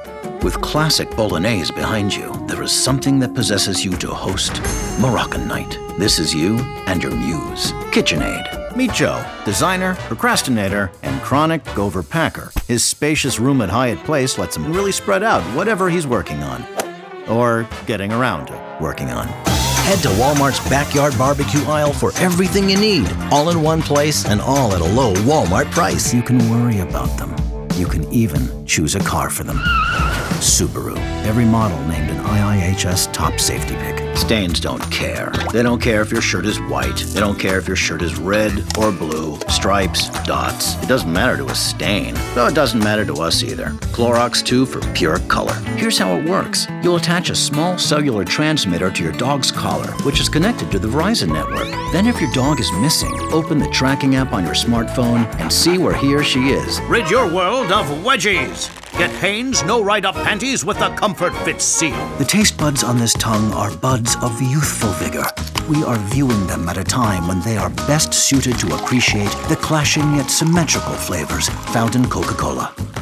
With classic bolognese behind you, there is something that possesses you to host Moroccan Night. This is you and your muse, KitchenAid. Meet Joe, designer, procrastinator, and chronic overpacker. His spacious room at Hyatt Place lets him really spread out whatever he's working on. Or getting around to working on. Head to Walmart's backyard barbecue aisle for everything you need, all in one place and all at a low Walmart price. You can worry about them. You can even choose a car for them. Subaru. Every model named an IIHS top safety pick. Stains don't care. They don't care if your shirt is white. They don't care if your shirt is red or blue, stripes, dots. It doesn't matter to a stain, though it doesn't matter to us either. Clorox 2 for pure color. Here's how it works. You'll attach a small cellular transmitter to your dog's collar, which is connected to the Verizon network. Then if your dog is missing, open the tracking app on your smartphone and see where he or she is. Rid your world of wedgies. Get Hanes No Ride-Up Panties with the Comfort Fit seal. The taste buds on this tongue are buds of youthful vigor. We are viewing them at a time when they are best suited to appreciate the clashing yet symmetrical flavors found in Coca-Cola.